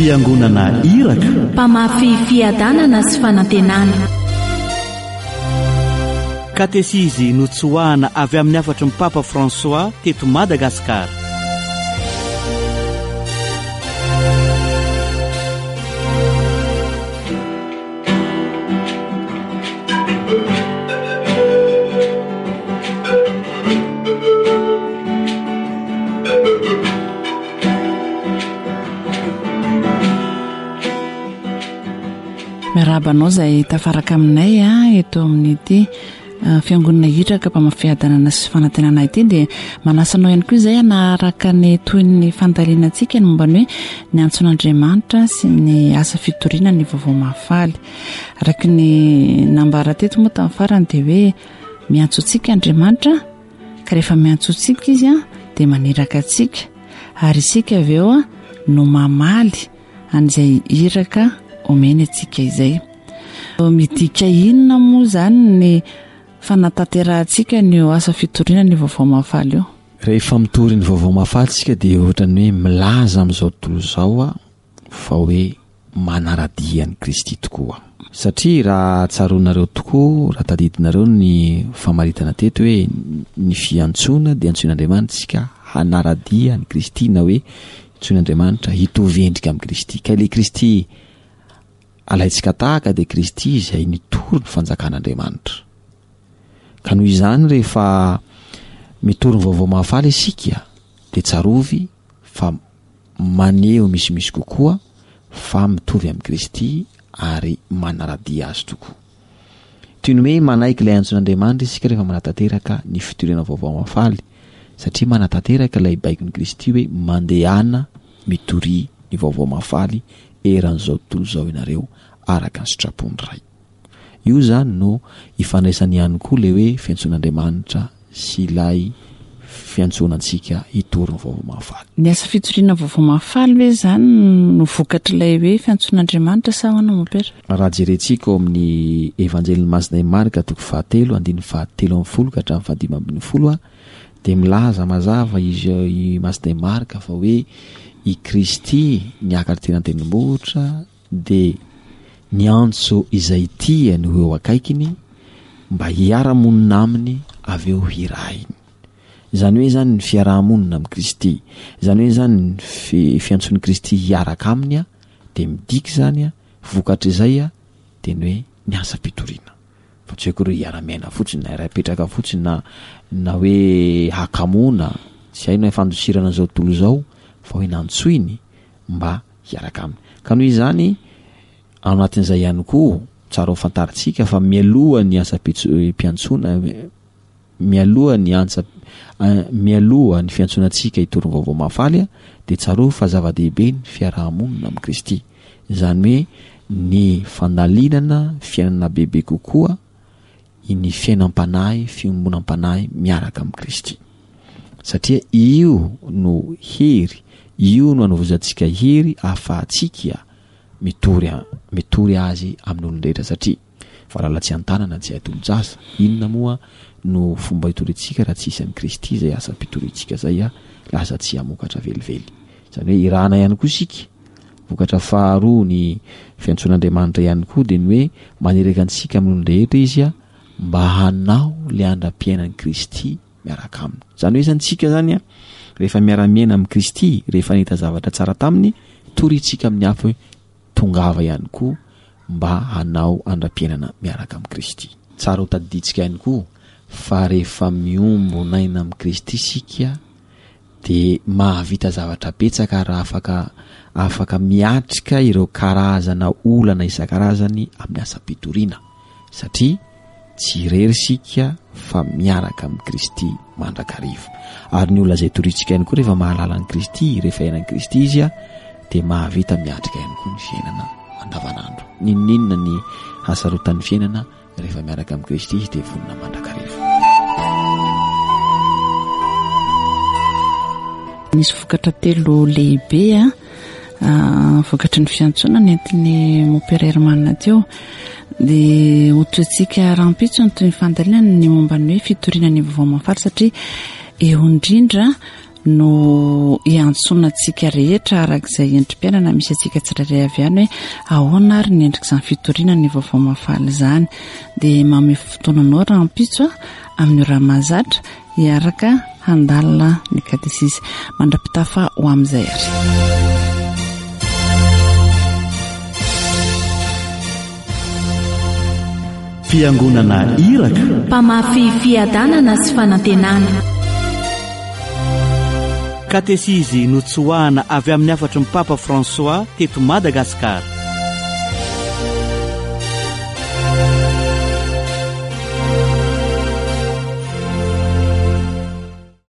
fiangonana iraka, mpamafy fiadanana sy fanantenana. katesizy notsoahana avy amin'ny afatry ny Papa François teto Madagasikara. Miarabanao izay tafaraka aminay eto amin'ity fiangonana hitraka mpamafiadanana sy fanantenana ity, dia manasanao ihany koa izay hanaraka ny toy ny fandalianantsika ny momba ny hoe ny antson'Andriamanitra sy ny asa fitoriana ny vaovao mahafaly. Araka ny nambara teto moa tamin'ny farany dia hoe miantsoantsika Andriamanitra, ka rehefa miantsoantsika izy dia maniraka antsika, ary isika avy eo no mamaly an'izay iraka omeny antsika izay. Midika inona moa zany ny fanatanterantsika ny asa fitoriana ny vaovao mahafaly io? Rehefa mitory ny vaovao mahafaly tsika dia ohatrany hoe milaza amin'izao tontolo izao fa hoe manaradia ny Kristy tokoa. Satria raha tsaroanareo tokoa, raha tadidinareo ny famaritana teto hoe ny fiantsoana dia antsoin'Andriamanitra tsika hanaradia ny Kristy, na hoe antsoin'Andriamanitra hitovy endrika amin'ny Kristy. Ka ilay Kristy alaitsika tahaka dia Kristy izay nitory ny fanjakan'Andriamanitra. Ka noho izany rehefa mitory ny vaovao mahafaly isika dia tsarovy fa maneho misimisy kokoa fa mitovy amin'ny Kristy ary manaradia azy tokoa. Toy ny hoe manaiky ilay antsoin'Andriamanitra isika rehefa manatanteraka ny fitoriana vaovao mahafaly, satria manatanteraka ilay baikon'ny Kristy hoe mandehana mitory ny vaovao mahafaly eran'izao tontolo izao ianareo araka ny sitrapony ray. Io zany no ifandraisany ihany koa ilay hoe fiantsoan'Andriamanitra sy ilay fiantsoanantsika hitory ny vaovao mahafaly. Ny asa fitoriana vaovao mahafaly hoe zany no vokatra ilay hoe fiantsoan'Andriamanitra sa ahoana mopera? Raha jerentsika ao amin'ny evanjelin'ny Masina Marka toko 7:7-10 ka hatramin'ny 15 dia milaza mazava izy Masina Marka fa hoe i Kristy niakatra teny an-tendrombohitra dia niantso izay tiany ho eo akaikiny mba hiara-monina aminy avy eo hirahiny. Izany hoe zany ny fiarahamonina amin'ny Kristy, izany hoe zany ny fiantson'ny Kristy hiaraka aminy dia midika zany vokatra izay dia ny hoe ny asa fitoriana. Fa tsy hoe koa hiara-miaina fotsiny na iray-petraka fotsiny na hoe hakamona, tsy haino fandosirana izao tontolo izao, fa hoe nantsoiny mba hiaraka aminy. Ka noho izany ao anatin'izay ihany koa tsara ho fantaritsika fa mialoha ny asa mpiantsoana, mialoha ny fiantsonantsika hitory ny vaovao mahafaly dia tsara fa zava-dehibe ny fiarahamonina amin'ny Kristy. Izany hoe ny fanalinana fiainana bebe kokoa ny fiainam-panahy, fiombonam-panahy miaraka amin'ny Kristy. Satria io no hery, io no anovozantsika hery ahafahantsika mitory azy amin'ny olon-drehetra, satria valala tsy antanana tsy atolo-jasa. Inona moa no fomba hitorintsika raha tsy isy amin'ny Kristy izay asa mpitorintsika zay lasa tsy hamokatra velively. Izany hoe irahana ihany koa isika. Vokatra faharoa ny fiantsoan'Andriamanitra ihany koa dia ny hoe maneraka antsika amin'ny olon-drehetra izy mba hanao le andram-piainan'ny Kristy miaraka aminy. Izany hoe zany tsika zany rehefa miara-miaina amin'ny Kristy, rehefa nahita zavatra tsara taminy, torintsika amin'ny hafa hoe tongava ihany koa mba hanao andram-piainana miaraka amin'ny Kristy. Tsara ho tadiditsika ihany koa fa rehefa miombonaina amin'ny Kristy isika dia mahavita zavatra betsaka raha afaka miatrika ireo karazana olana isan-karazany amin'ny asa-pitoriana, satria tsy irery isika fa miaraka amin'ny Kristy mandrakariva. Ary ny olona izay torintsika ihany koa rehefa mahalala ny Kristy, rehefa iainan'ny Kristy izy dia mahavita miatrika ihany koa ny fiainana andavanandro. Ninona ny hasarotan'ny fiainana rehefa miaraka amin'ny Kristy izy dia vonina mandrakariva. Misy vokatra telo lehibe vokatry ny fiantsonana nentin'ny mopera Hermanina teo dia otoantsika rahampitso ny toy ny fandaliana ny momba ny hoe fitoriana ny vaovao mahafaly, satria eo indrindra no iantsonantsika rehetra arak'izay endrim-piainana misy atsika tsirairay avy any hoe ahoana ary ny endrika izany fitoriana ny vaovao mafaly izany dia mame fotoananao raha ampitso amin'ny raha mahazatra hiaraka handalina ny katesisy mandra-pitafa ho amin'izay ary. Fiangonana Iraka, mpamafy fiadanana sy fanantenana. Katesizy notsoahana avy amin'ny afatry ny Papa François teto Madagasikara.